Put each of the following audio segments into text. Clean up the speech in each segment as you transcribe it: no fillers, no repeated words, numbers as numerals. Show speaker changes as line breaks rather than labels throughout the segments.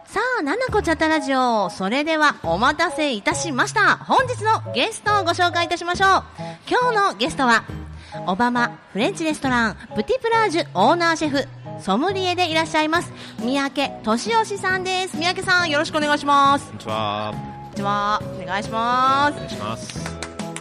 さあ、ななこチャットラジオ、それではお待たせいたしました。本日のゲストをご紹介いたしましょう。今日のゲストはオバマフレンチレストランプティプラージュオーナーシェフソムリエでいらっしゃいます三宅俊義さんです。三宅さん、よろしくお願いします。
こんにちは。
こんにちは、お願いします。
お願いします。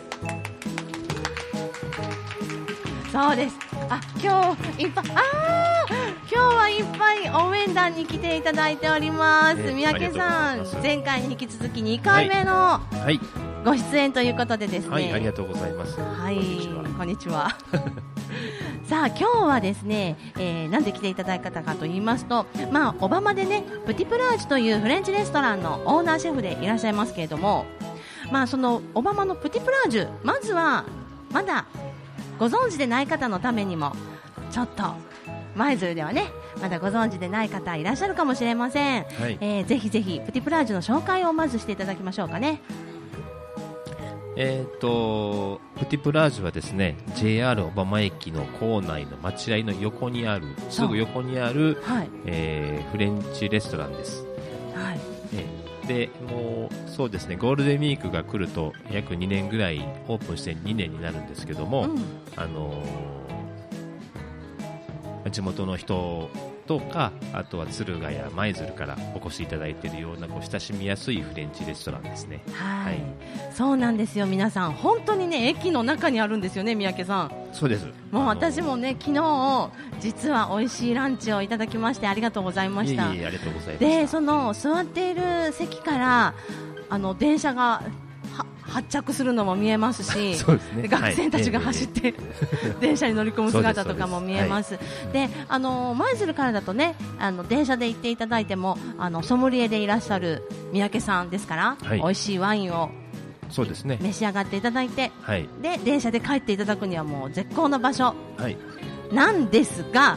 そうです。今日いっぱい今日はいっぱい応援団に来ていただいております。三宅さん、前回に引き続き2回目のご出演ということでですね。
はい、ありがとうございます。
はい、こんにちは。さあ、今日はですね、なんで来ていただいたかと言いますと、オバマでね、プティプラージュというフレンチレストランのオーナーシェフでいらっしゃいますけれども、そのオバマのプティプラージュ、まずはまだご存知でない方のためにもちょっと舞鶴ではね、まだご存知でない方いらっしゃるかもしれません。はい、ぜひぜひプティプラージュの紹介をまずしていただきましょうかね。
プティプラージュはですね、 JR 小浜駅の構内の待合の横にある、すぐ横にある、フレンチレストランです。はい。でもうそうですね、ゴールデンウィークが来ると約2年ぐらい、オープンして2年になるんですけども、地元の人とか、あとは敦賀や舞鶴からお越しいただいているような親しみやすいフレンチレストランですね。
はい、そうなんですよ。皆さん本当にね、駅の中にあるんですよね、三宅さん。
そうです。
もう私もね、昨日実は美味しいランチをいただきまして、ありがとうございました。
いえいえ、ありがとうございました。
で、その座っている席から電車が発着するのも見えますし、
そうですね、
学生たちが走って、電車に乗り込む姿とかも見えます。で、舞鶴からだとね、電車で行っていただいてもソムリエでいらっしゃる三宅さんですから、美味しいワインをそうですね、召し上がっていただいて、で電車で帰っていただくにはもう絶好の場所なんですが、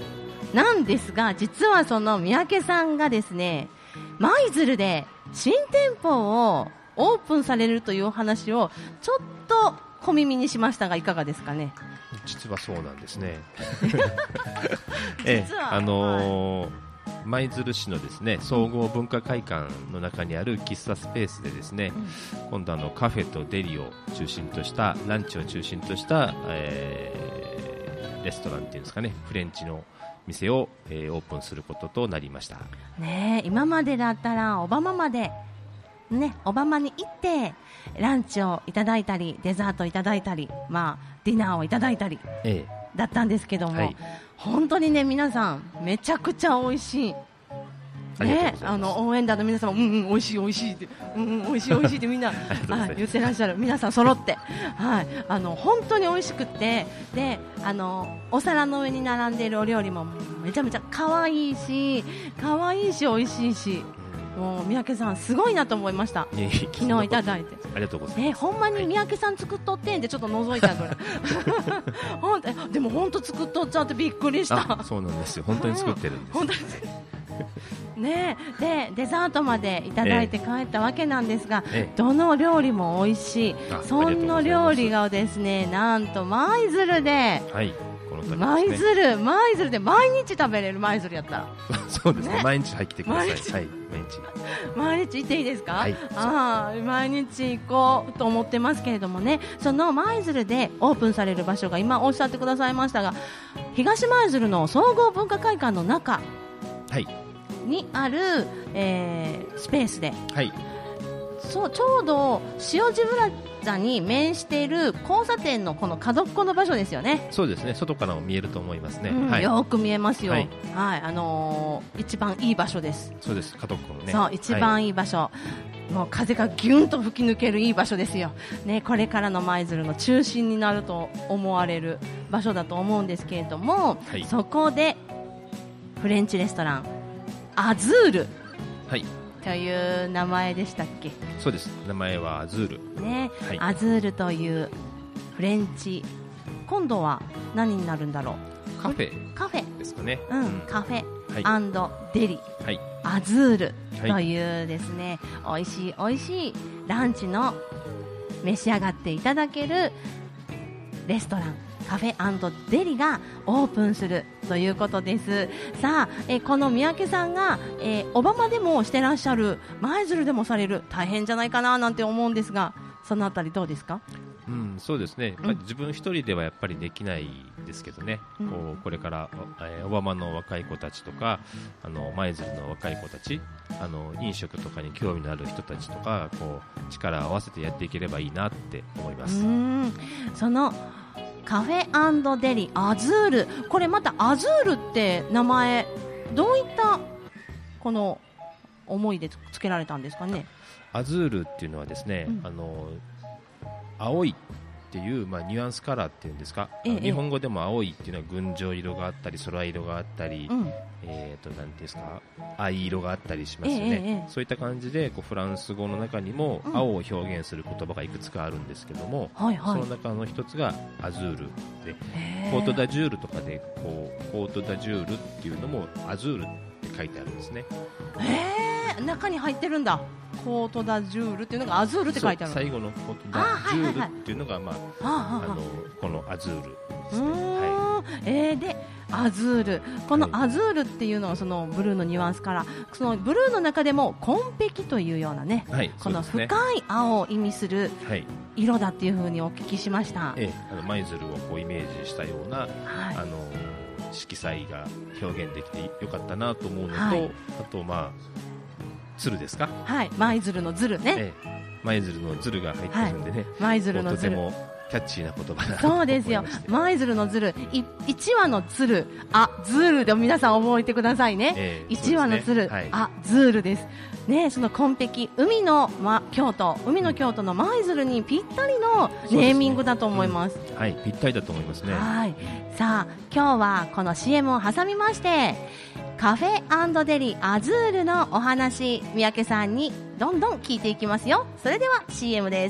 実はその三宅さんがですね、舞鶴で新店舗をオープンされるというお話をちょっと小耳にしましたが、いかがですかね。
実はそうなんですね。実は舞鶴市のですね、総合文化会館の中にある喫茶スペースでですね、今度カフェとデリを中心としたランチを中心とした、レストランっていうんですかね、フレンチの店を、オープンすることとなりました。ね、
今までだったらオバマまでね、オバマに行ってランチをいただいたり、デザートいただいたり、ディナーをいただいたりだったんですけども、本当にね、皆さんめちゃくちゃ美味しいね、応援団の皆さんも美味しい美味しいって、美味しい美味しいってみんな言ってらっしゃる。皆さん揃って、本当に美味しくって、でお皿の上に並んでいるお料理もめちゃめちゃ可愛いし美味しいし、もう三宅さんすごいなと思いました。昨日いただいて
ありがとうございます。
ほんまに三宅さん作っとってんでちょっと覗いたぐらいでも本当作っとっちゃってびっくりした。
そうなんですよ、本当に作ってるんです。
本当にね、でデザートまでいただいて帰ったわけなんですが、どの料理も美味しい。その料理がですね、なんと舞鶴で、舞鶴で毎日食べれる。舞鶴やったら
そうですね、毎日入ってください。
毎日行っていいですか。毎日行こうと思ってますけれどもね、その舞鶴でオープンされる場所が今おっしゃってくださいましたが、東舞鶴の総合文化会館の中にある、スペースで、ちょうど塩地プラザに面している交差点のこの角っこの場所ですよね。
そうですね、外からも見えると思いますね。
よく見えますよ。一番いい場所です。
そうです、角っこのね。
そう、一番いい場所。もう風がギュンと吹き抜けるいい場所ですよ。ね、これからの舞鶴の中心になると思われる場所だと思うんですけれども、そこでフレンチレストランアズールという名前でしたっけ。
そうです、名前はアズール、
アズールというフレンチ、今度は何になるんだろう。
カフェですかね。
カフェ&デリ、アズールというですね、美味しいランチの召し上がっていただけるレストランカフェ&デリがオープンするということです。さあ、この三宅さんが、小浜でもしてらっしゃる、舞鶴でもされる、大変じゃないかななんて思うんですが、そのあたりどうですか？
そうですね、自分一人ではやっぱりできないですけどね、これから、小浜の若い子たちとか舞鶴の若い子たち、飲食とかに興味のある人たちとか力を合わせてやっていければいいなって思います。
そのカフェ&デリアズール、これまたアズールって名前どういったこの思いでつけられたんですかね？
アズールっていうのはですね、青いっていう、ニュアンスカラーっていうんですか、日本語でも青いっていうのは群青色があったり空色があったり、なんていうんですか、藍色があったりしますよね。そういった感じでフランス語の中にも青を表現する言葉がいくつかあるんですけども、その中の一つがアズールで、コートダジュールとかでコートダジュールっていうのもアズールって書いてあるんですね。
中に入ってるんだ。コートダジュールっていうのがアズールって書いてある。
最後のコートダジュールっていうのが、このアズールですね。でアズール、このアズールっていうのはそのブルーのニュアンスから、そのブルーの中でも紺碧というようなね、この深い青を意味する色だっていう風にお聞きしました。 舞鶴をイメージしたような、色彩が表現できてよかったなと思うのと、あと鶴ですか？
舞鶴の鶴ね。
舞鶴の鶴が入ってるんでね、
舞鶴の鶴、
とてもキャッチーな言葉だなと思いまして。
そうですよ、舞鶴の鶴、1羽の鶴、ズールで皆さん覚えてくださいね。1羽の鶴、ズールですね。その紺碧、海の京都の舞鶴にぴったりのネーミングだと思います。
ぴったりだと思いますね。
さあ、今日はこの CM を挟みましてカフェ&デリアズールのお話、三宅さんにどんどん聞いていきますよ。それでは CM です。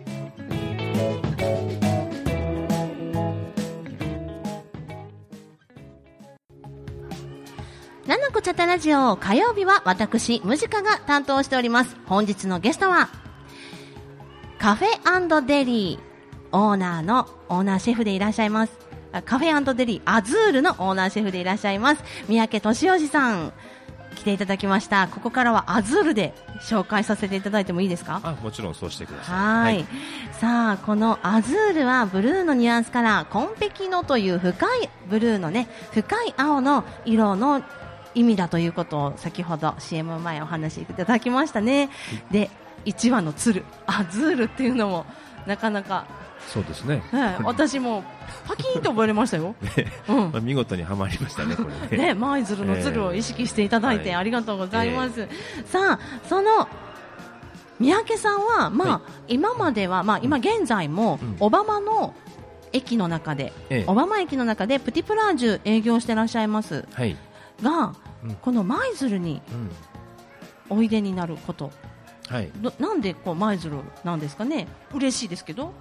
ななこチャタラジオ、火曜日は私ムジカが担当しております。本日のゲストはカフェ&デリオーナーシェフでいらっしゃいます、カフェ&デリアズールのオーナーシェフでいらっしゃいます三宅俊義さん、来ていただきました。ここからはアズールで紹介させていただいてもいいですか？
もちろんそうしてください。
さあ、このアズールはブルーのニュアンスから紺碧のという深いブルーのね、深い青の色の意味だということを先ほど CM 前お話しいただきましたね。で、1羽の鶴アズールっていうのもなかなか
そうですね、
私もパキーンと覚えれましたよ。
見事にはまりましたね、これね。
舞鶴の鶴を意識していただいてありがとうございます。さあ、その三宅さんは、今までは、今現在も小浜の駅の中で、小浜駅の中でプティプラージュ営業してらっしゃいます、が、この舞鶴においでになること、なんで舞鶴なんですかね？嬉しいですけど、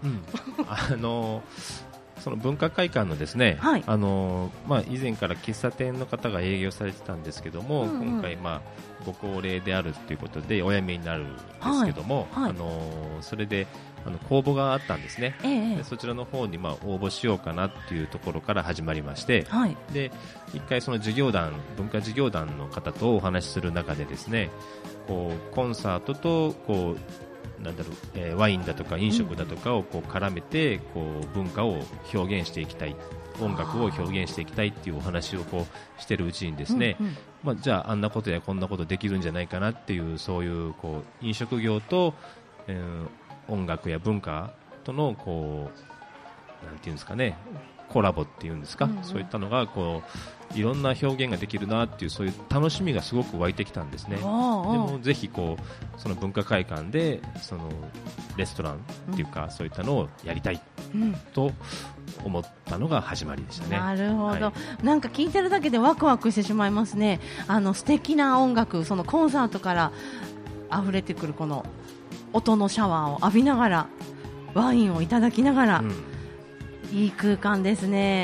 その文化会館のですね、以前から喫茶店の方が営業されてたんですけども、今回、ご高齢であるということでお辞めになるんですけども、それで公募があったんですね。でそちらの方に応募しようかなっていうところから始まりまして、で一回その文化事業団の方とお話しする中でですね、コンサートとワインだとか飲食だとかを絡めて文化を表現していきたい、音楽を表現していきたいっていうお話をしてるうちにですね、じゃああんなことやこんなことできるんじゃないかなっていう、そういう飲食業と、音楽や文化とのなんていうんですかね、コラボっていうんですか、そういったのがいろんな表現ができるなっていう、そういう楽しみがすごく湧いてきたんですね。でもぜひその文化会館でそのレストランっていうか、そういったのをやりたいと思ったのが始まりでしたね。
なるほど、なんか聞いてるだけでワクワクしてしまいますね。素敵な音楽、そのコンサートから溢れてくるこの音のシャワーを浴びながらワインをいただきながら、いい空間ですね。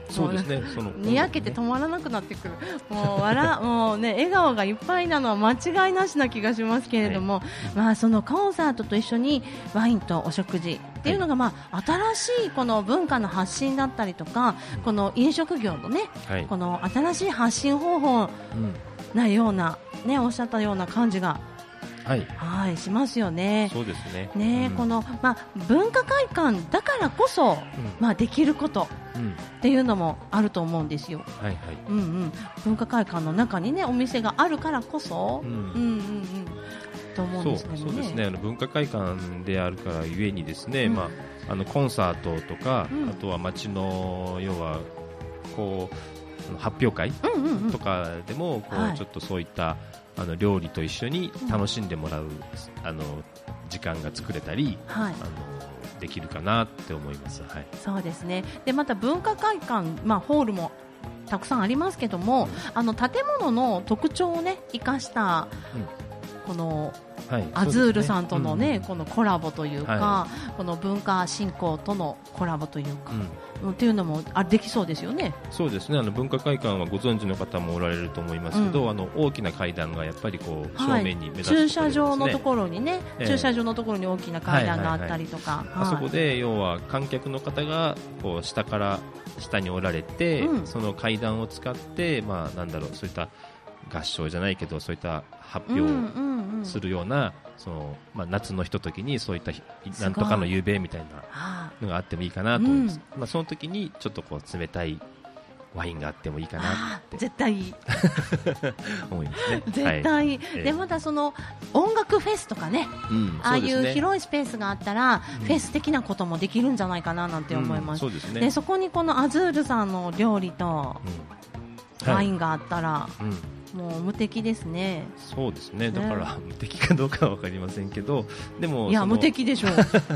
そうですね、
にやけて止まらなくなってくる、もうね、笑顔がいっぱいなのは間違いなしな気がしますけれども、まあ、そのコンサートと一緒にワインとお食事っていうのが、まあ、新しいこの文化の発信だったりとか、この飲食業のね、この新しい発信方法なような、ね、おっしゃったような感じがしますよね。
そうですね。
ね、この、まあ、文化会館だからこそ、まあ、できることっていうのもあると思うんですよ。文化会館の中にね、お店があるからこそ、と思うんですけどね。
そうですね。文化会館であるからゆえにですね、まあ、コンサートとか、あとは街の要はこう発表会とかでもこうちょっとそういった料理と一緒に楽しんでもらう、時間が作れたり、できるかなって思います。
そうですね。でまた文化会館、まあ、ホールもたくさんありますけども、建物の特徴をね生かした、このアズールさんとのね、このコラボというか、この文化振興とのコラボというか、っていうのもできそうですよね。
そうですね。文化会館はご存知の方もおられると思いますけど、大きな階段がやっぱりこう正面に目立つ、
駐車場のところにね、駐車場のところに大きな階段があったりとか、
あそこで要は観客の方がこう下から下におられて、その階段を使って、まあなんだろう、そういった合唱じゃないけどそういった発表をするような、まあ、夏のひとときにそういったなんとかの夕べみたいなのがあってもいいかなと思います。まあ、その時にちょっとこう冷たいワインがあってもいいかなって
絶対いい
思いますね。
絶対いい、でまたその音楽フェスとかね、ああいう広いスペースがあったら、フェス的なこともできるんじゃないかななんて思います。でそこにこのアズールさんの料理とワインがあったら、もう無敵ですね。
そうですね。だから無敵かどうかは分かりませんけど、でも
いや無敵でしょう。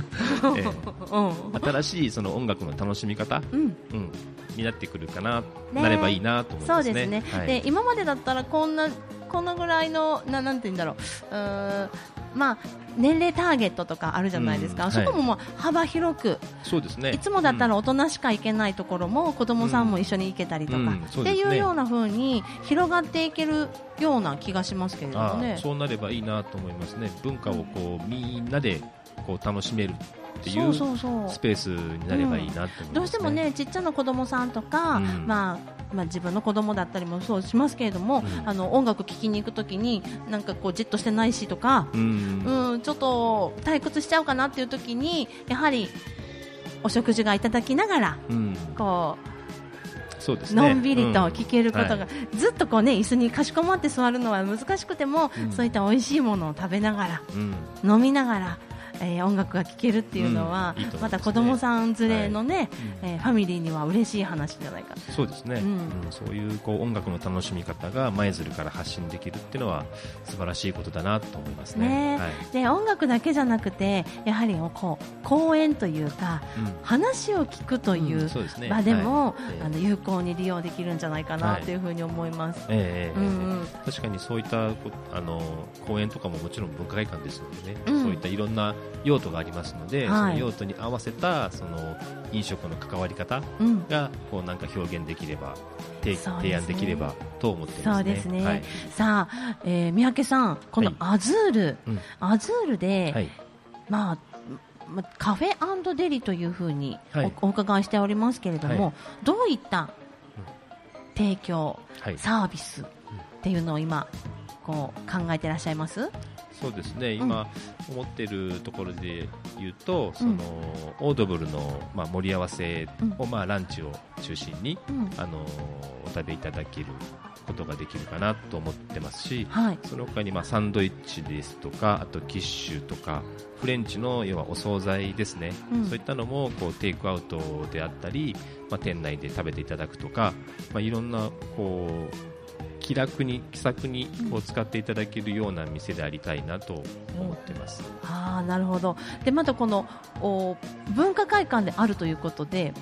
新しいその音楽の楽しみ方、になってくるかな、なればいいなと思いますね。
そうですね。で今までだったらこんなぐらいのなんて言うんだろう、まあ年齢ターゲットとかあるじゃないですか。そこも幅広く、
そうですね。
いつもだったら大人しか行けないところも子供さんも一緒に行けたりとか、っていうような風に広がっていけるような気がしますけれどもね。
そうなればいいなと思いますね。文化をこうみんなでこう楽しめるっていうスペースになればいいなと思いますね。
どうしてもね、ちっちゃな子供さんとか、まあ自分の子供だったりもそうしますけれども、音楽聴きに行くときになんかこうじっとしてないしとか、ちょっと退屈しちゃうかなっていうときに、やはりお食事がいただきながら、こう
そうですね、
のんびりと聴けることが、ずっとこうね椅子にかしこまって座るのは難しくても、そういった美味しいものを食べながら、飲みながら音楽が聴けるっていうのは、
いいと思いますね。
また子供さん連れのね、ファミリーには嬉しい話じゃないか。
そうですね。そういうこう音楽の楽しみ方が舞鶴から発信できるっていうのは素晴らしいことだなと思いますね。
で音楽だけじゃなくて、やはりこう講演というか、話を聞くという場でも、有効に利用できるんじゃないかなというふうに思います。
確かにそういった講演とかももちろん文化会館ですのでね、そういったいろんな用途がありますので、その用途に合わせたその飲食の関わり方がこうなんか表現できれば、提案できればと思っていますね。
そうですね。さあ、三宅さん、このアズールで、まあカフェ&デリというふうにお伺いしておりますけれども、どういった提供、サービスっていうのを今こう考えていらっしゃいます？
そうですね。今思っているところで言うと、そのオードブルの盛り合わせをランチを中心にお食べいただけることができるかなと思ってますし、その他にサンドイッチですとか、あとキッシュとかフレンチの要はお惣菜ですね、そういったのもこうテイクアウトであったり、店内で食べていただくとか、いろんなこう気楽に気さくに使っていただけるような店でありたいなと思ってます。
なるほど。でまたこの文化会館であるということで、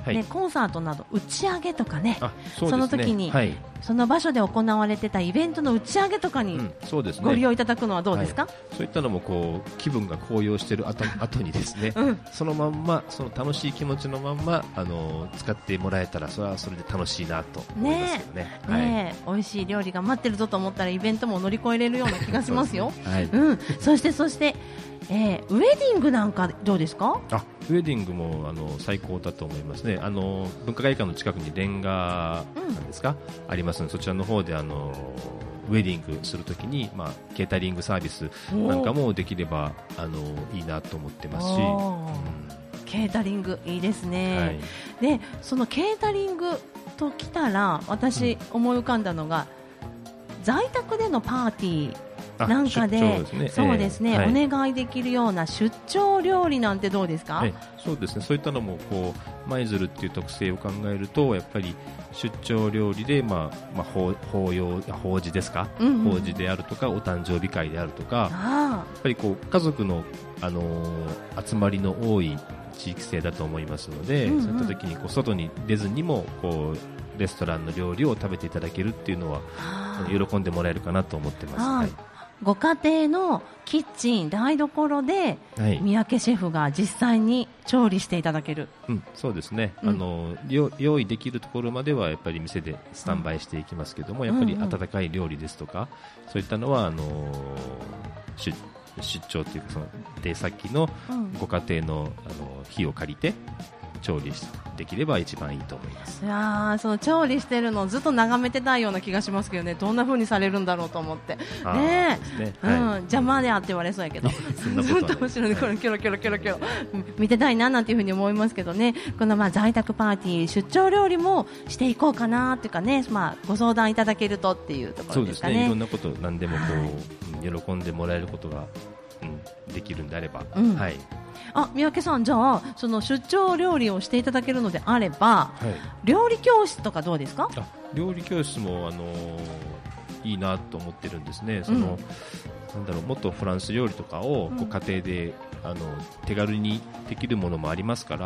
ね、コンサートなど打ち上げとかね、
そ
の時に、その場所で行われてたイベントの打ち上げとかにご利用いただくのはどうですか？
そういったのも気分が高揚している後にですね、そのまんまその楽しい気持ちのまんま使ってもらえたらそれはそれで楽しいなと思いますよね。
美味しい料理が待ってるぞと思ったらイベントも乗り越えれるような気がしますよ。そしてウェディングなんかどうですか？
ウェディングも最高だと思いますね。文化会館の近くにレンガなんですか、ありますので、そちらの方でウェディングするときに、ケータリングサービスなんかもできればいいなと思ってますし、
ケータリングいいですね。でそのケータリングときたら私思い浮かんだのが、在宅でのパーティーなんかで、そうですね、お願いできるような出張料理なんてどうですか？
そうですね、そういったのも舞鶴っていう特性を考えると、やっぱり出張料理で、法事ですか、法事であるとかお誕生日会であるとか、やっぱり家族の、集まりの多い地域性だと思いますので、そういった時に外に出ずにもレストランの料理を食べていただけるっていうのは喜んでもらえるかなと思ってます。
ご家庭のキッチン、台所で、三宅シェフが実際に調理していただける。
そうですね、用意できるところまではやっぱり店でスタンバイしていきますけども、やっぱり温かい料理ですとか、そういったのは出張というか、出先のご家庭の火を借りて調理できれば一番いいと思います。
いや、その調理してるのをずっと眺めてたいような気がしますけどね。どんな風にされるんだろうと思ってね。邪魔であって言われそうやけどずっと後ろでキョロキョロ見てたいななんていう風に思いますけどね。この在宅パーティー、出張料理もしていこうかなっていうかね、ご相談いただけるとっていうところですかね。
そうですね、いろんなこと何でも喜んでもらえることができるんであれば、
三宅さん、じゃあその出張料理をしていただけるのであれば、料理教室とかどうですか？
料理教室もいいなと思ってるんですね。もっとフランス料理とかを家庭で手軽にできるものもありますから、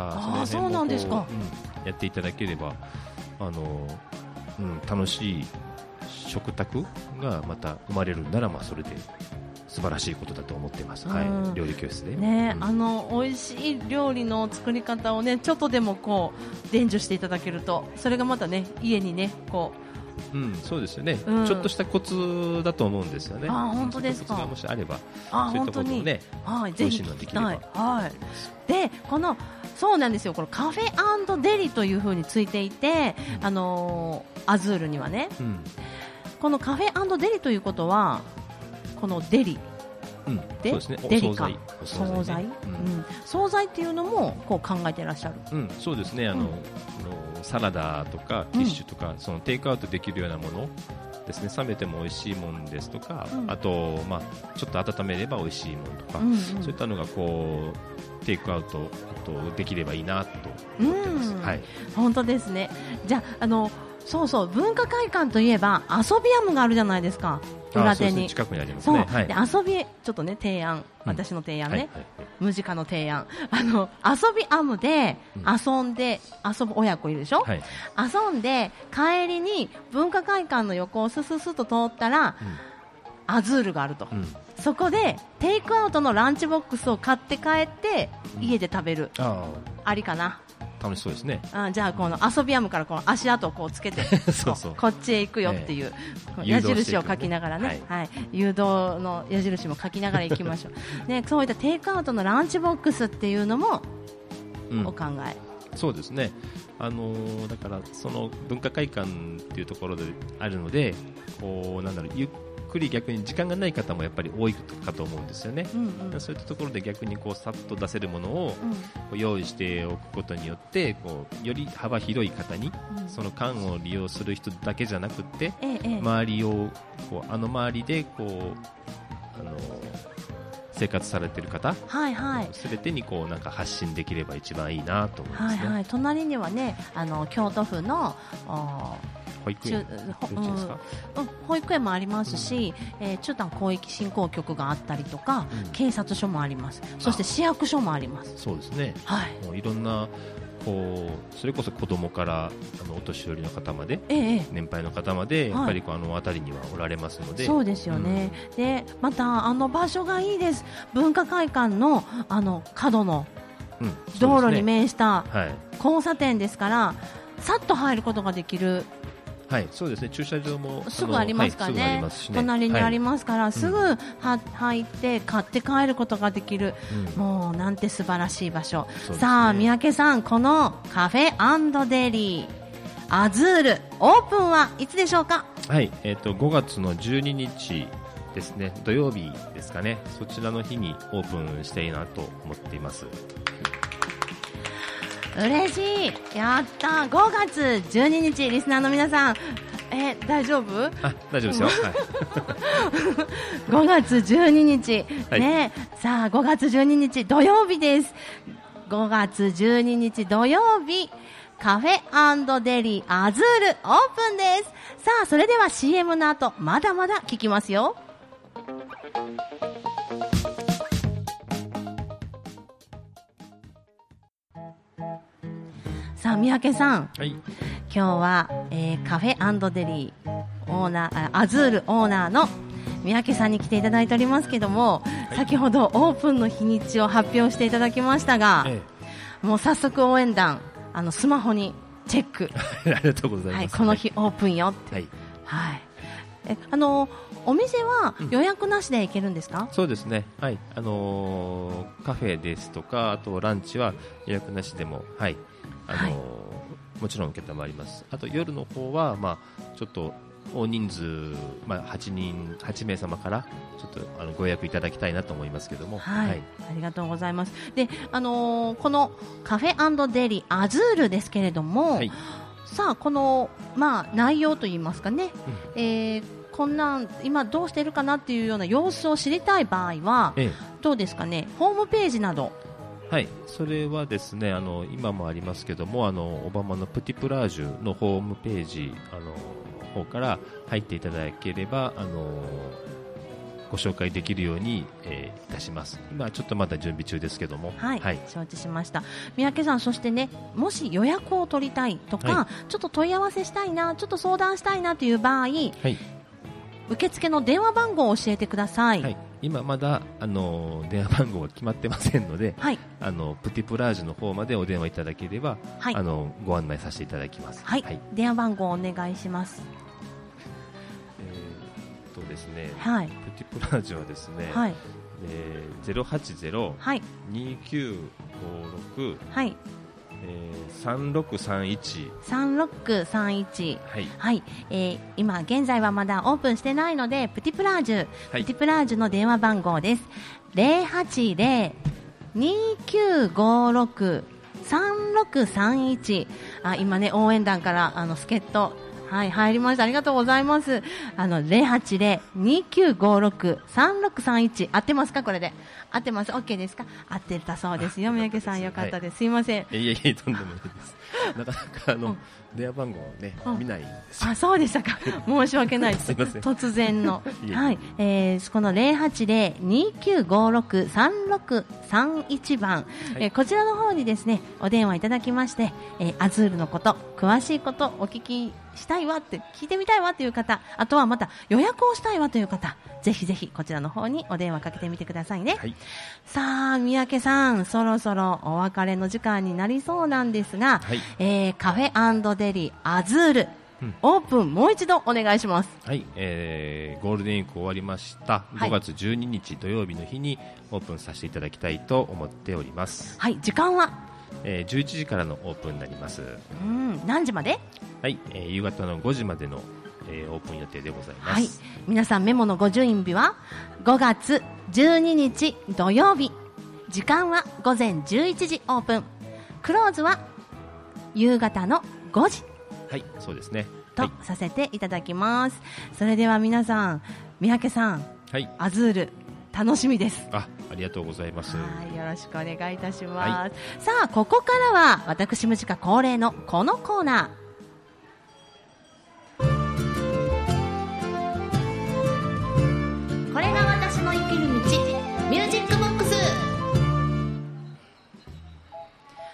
そうなんですか。
やっていただければ楽しい食卓がまた生まれるなら、それで素晴らしいことだと思っています。料理教室で
ね、美味しい料理の作り方をね、ちょっとでも伝授していただけると、それがまたね、家にね
そうですよね、ちょっとしたコツだと思うんですよね。
本当ですか。
コツがもしあれば、そういったことをね、
ぜひ聞きたい。で、そうなんですよ、このカフェ&デリという風についていて、アズールにはね、このカフェ&デリということは、このデリで、デリか惣菜、惣菜っていうのも考えていらっしゃる。
そうですね、サラダとかキッシュとか、そのテイクアウトできるようなものですね、冷めても美味しいものですとか、あとちょっと温めれば美味しいものとか、そういったのがテイクアウトできればいいなと思ってます。
本当ですね。じゃあそうそう、文化会館といえば遊びアムがあるじゃないですか。裏手に
近くにありますね。
で遊びちょっとね、提案、私の提案ね、ムジカの提案、遊びアムで遊ぶ親子いるでしょ、遊んで帰りに文化会館の横をスススと通ったら、アズールがあると、そこでテイクアウトのランチボックスを買って帰って家で食べる、ありかな。
楽しそうですね。
じゃあこの遊びアムからこの足跡をつけてこっちへ行くよっていう矢印を書きながらね、誘導の矢印も書きながら行きましょうね。そういったテイクアウトのランチボックスっていうのもお考え。
そうですね、だからその文化会館っていうところであるので、ゆっくり逆に時間がない方もやっぱり多いかと思うんですよね。そういったところで逆にさっと出せるものを用意しておくことによって、より幅広い方に、その缶を利用する人だけじゃなくて、周りを周りで生活されている方、すべてに発信できれば一番いいなと思いますね。
隣にはね、京都府の保育園もありますし、中丹広域振興局があったりとか、警察署もあります。そして市役所もあります。
そうですね、もういろんなそれこそ子供からお年寄りの方まで、年配の方までやっぱり辺りにはおられますので、
そうですよね、でまた場所がいいです。文化会館の角の道路に面した交差点ですから、さっと入ることができる。
はい、そうですね。駐車場も
すぐありますからね。隣にありますから、すぐ入って買って帰ることができる。もうなんて素晴らしい場所。さあ、三宅さん、このカフェ&デリーアズールオープンはいつでしょうか？
はい、5月の12日ですね。土曜日ですかね。そちらの日にオープンしたいなと思っています。
嬉しい。やった。5月12日リスナーの皆さん、大丈夫？
大丈夫ですよ、はい、
5月12日、ね、さあ5月12日土曜日です。5月12日土曜日、カフェ&デリーアズールオープンです。さあそれでは CM の後まだまだ聞きますよ。さあ三宅さん、今日は、カフェ&デリーオーナーアズールオーナーの三宅さんに来ていただいておりますけども、先ほどオープンの日にちを発表していただきましたが、もう早速応援団スマホにチェック
ありがとうございます、
この日オープンよって、お店は予約なしで行けるんですか？
そうですね、カフェですとか、あとランチは予約なしでも、もちろん承ります。あと夜の方は、ちょっと大人数、8名様からちょっとご予約いただきたいなと思いますけども、
ありがとうございます。で、このカフェ&デリーアズールですけれども、さあこの、内容といいますかね、こんなん今どうしているかなっていうような様子を知りたい場合は、どうですかね、ホームページなど。
それはですね、今もありますけども、オバマのプティプラージュのホームページ方から入っていただければご紹介できるように、いたします。今ちょっとまだ準備中ですけども、
承知しました。三宅さん、そしてね、もし予約を取りたいとか、ちょっと問い合わせしたいな、ちょっと相談したいなという場合、受付の電話番号を教えてください。
今まだ電話番号が決まってませんので、プティプラージュの方までお電話いただければ、ご案内させていただきます。
電話番号をお願いします。
ですね、プティプラージュはですね、080-2956
3631、今現在はまだオープンしてないので、プティプラージュの電話番号です。 080-2956-3631。今ね、応援団から助っ人入りました。ありがとうございます。080-2956-3631。合ってますか？これで合ってます。 OK ですか？合ってたそうですよ。三宅さん、よかったです。すいません。
とんでもないです。なかなか電話番号をね、見ないんですよ。
そうでしたか。申し訳ないです。突然の。この 080-2956-3631 番、こちらの方にですね、お電話いただきまして、アズールのこと、詳しいことお聞きしたいわって、聞いてみたいわという方、あとはまた予約をしたいわという方、ぜひぜひこちらの方にお電話かけてみてくださいね。さあ三宅さん、そろそろお別れの時間になりそうなんですが、カフェ&デリーアズール、オープンもう一度お願いします。
ゴールデンウィーク終わりました。5月12日土曜日の日にオープンさせていただきたいと思っております。
時間は
11時からのオープンになります。
何時まで？
夕方の5時までの、オープン予定でございます。
皆さんメモのご準備は5月12日土曜日、時間は午前11時オープン、クローズは夕方の5時、
そうですね、
とさせていただきます。それでは皆さん、三宅さん、アズール楽しみです。
ありがとうございます。
よろしくお願いいたします。さあここからは私ムジカ恒例のこのコーナー、これが私の生きる道、ミュージックボックスということ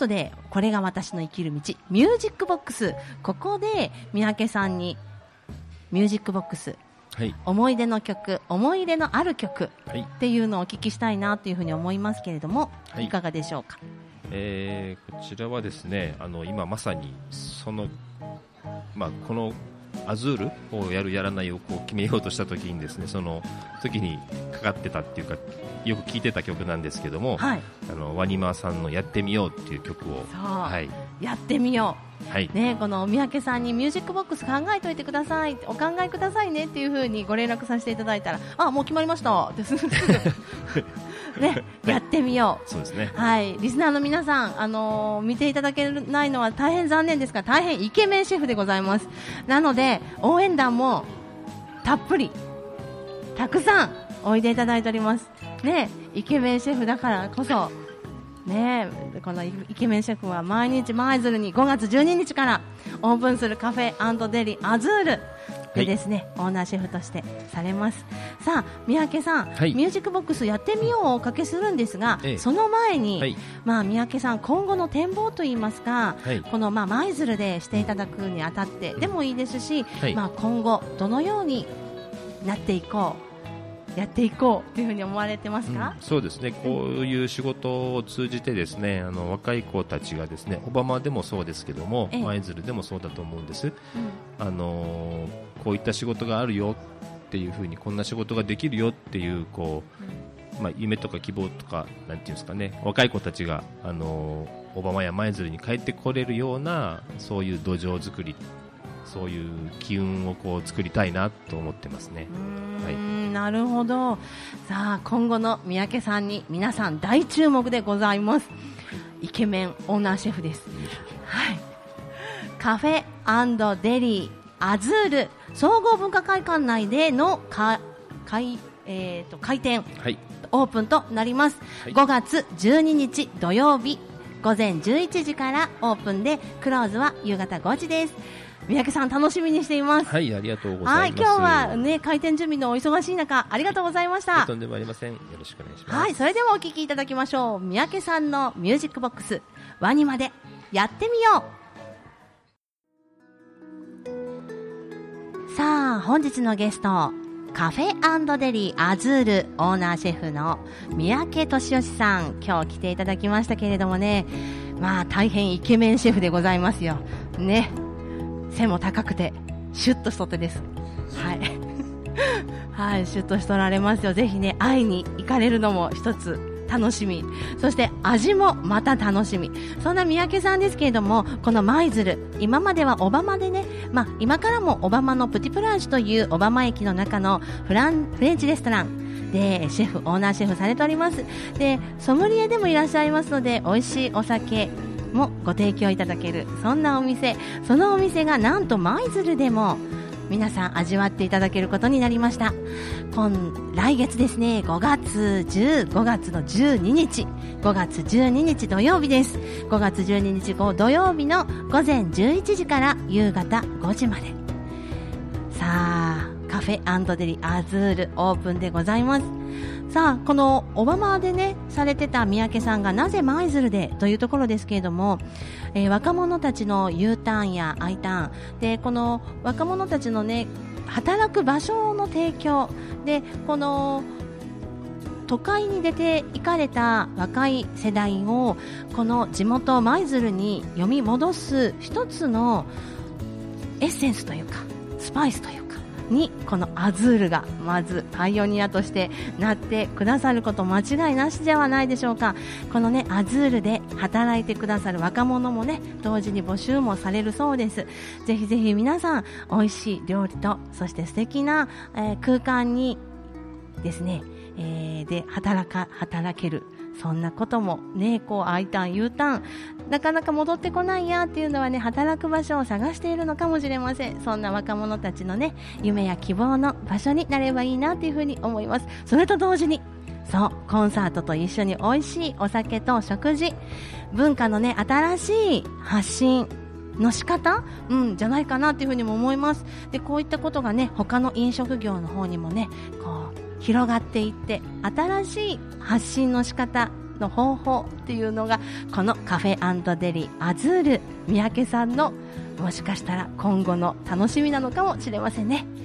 ことで、これが私の生きる道、ミュージックボックス。ここで三宅さんにミュージックボックス、はい、思い出の曲、思い入れのある曲っていうのをお聞きしたいなというふうに思いますけれども、はい、いかがでしょうか。
こちらはですね、今まさにその、このアズールをやるやらないをこう決めようとした時にですね、その時にかかってたっていうかよく聴いてた曲なんですけども、はい、ワニマーさんのやってみようっていう曲を、
はい、やってみよう、はいね、この三宅さんにミュージックボックス考えといてください、お考えくださいねっていう風にご連絡させていただいたら、もう決まりましたってすぐね、やってみよう。
そうですね。
はい、リスナーの皆さん、見ていただけないのは大変残念ですが、大変イケメンシェフでございます。なので応援団もたっぷりたくさんおいでいただいておりますね。イケメンシェフだからこそね、このイケメンシェフは毎日舞鶴に5月12日からオープンするカフェ&デリアズールでですね、オーナーシェフとしてされます。さあ三宅さん、ミュージックボックスやってみようをおかけするんですが、その前に、三宅さん今後の展望といいますか、この舞鶴でしていただくにあたってでもいいですし、今後どのようになっていこう、やっていこうというふうに思われてますか。
そうですね、こういう仕事を通じてですね、若い子たちがですね、小浜でもそうですけども、舞鶴でもそうだと思うんです、こういった仕事があるよっていうふうに、こんな仕事ができるよっていう夢とか希望とか、なんていうんですかね、若い子たちが小浜や舞鶴に帰ってこれるような、そういう土壌作り、そういう機運をこう作りたいなと思ってますね。
なるほど。さあ今後の三宅さんに皆さん大注目でございます。イケメンオーナーシェフです。はい、カフェ&デリーアズール総合文化会館内での開店、オープンとなります。5月12日土曜日午前11時からオープンで、クローズは夕方5時です。三宅さん楽しみにしています。
はい、ありがとうございます。
今日はね、開店準備のお忙しい中ありがとうございました。
とんでもありません。よろしくお願いします。
はい、それではお聞きいただきましょう。三宅さんのミュージックボックスワニマでやってみよう。さあ本日のゲスト、カフェ&デリーアズールオーナーシェフの三宅俊義さん、今日来ていただきましたけれどもね、大変イケメンシェフでございますよね。背も高くてシュッとしとってです。はいはい、シュッとしとられますよ。ぜひね、会いに行かれるのも一つ楽しみ、そして味もまた楽しみ。そんな三宅さんですけれども、この舞鶴、今までは小浜でね、今からも小浜のプティプラージュという小浜駅の中のフレンチレストランでシェフ、オーナーシェフされております。でソムリエでもいらっしゃいますので、美味しいお酒もご提供いただける、そんなお店。そのお店がなんと舞鶴でも皆さん味わっていただけることになりました。来月ですね、5月の12日5月12日土曜日です。5月12日土曜日の午前11時から夕方5時まで。さあカフェ&デリアズールオープンでございます。さあこの小浜でねされてた三宅さんがなぜ舞鶴でというところですけれども、若者たちの U ターンや I ターンで、この若者たちのね働く場所の提供で、この都会に出て行かれた若い世代をこの地元舞鶴に読み戻す一つのエッセンスというかスパイスというかに、このアズールがまずパイオニアとしてなってくださること間違いなしではないでしょうか。このねアズールで働いてくださる若者もね同時に募集もされるそうです。ぜひぜひ皆さん美味しい料理と、そして素敵な、空間にですね、で働ける、そんなこともね、I ターン U ターンなかなか戻ってこないやっていうのはね、働く場所を探しているのかもしれません。そんな若者たちのね夢や希望の場所になればいいなっていうふうに思います。それと同時にコンサートと一緒に美味しいお酒と食事、文化のね新しい発信の仕方、じゃないかなっていうふうにも思います。でこういったことがね他の飲食業の方にもね広がっていって、新しい発信の仕方の方法っていうのがこのカフェ&デリアズール三宅さんのもしかしたら今後の楽しみなのかもしれませんね。